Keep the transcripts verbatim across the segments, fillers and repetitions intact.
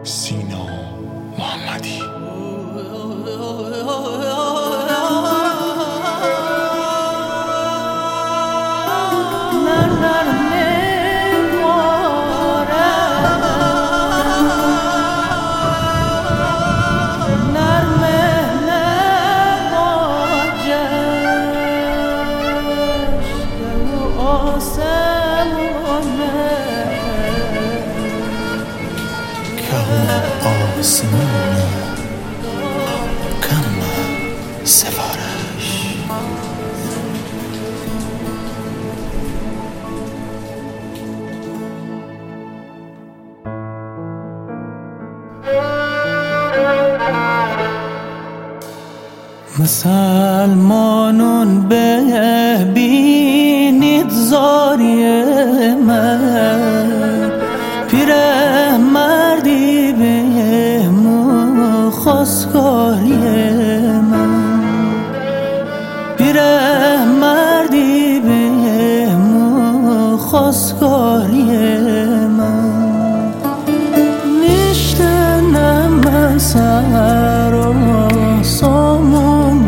سینا محمدی. آسمونه کم سفارش مسلمانون ببینید زاری من، پیره مردی به خواستگاری من، پیره مردی به خواستگاری من. نشتنم من سر و سامون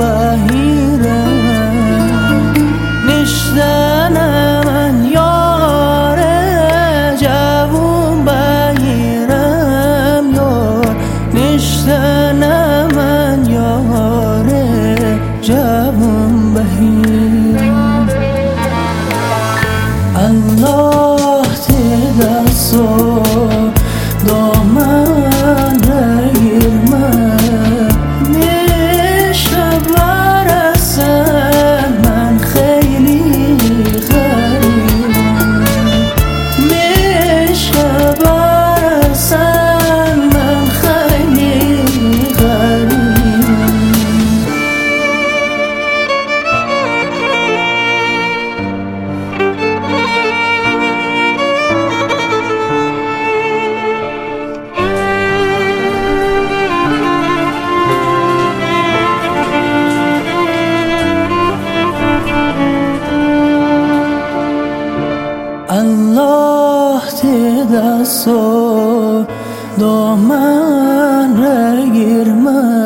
بهیرم، نشتنم من یار جوون بهیرم، یار نشتنم من یار جوون بهیرم. الله ته دستو دامن رگیر من، میشه برسن من خیلی غریبم، میشه برسن من خیلی غریبم. الله ته دستو دامن رگیر من،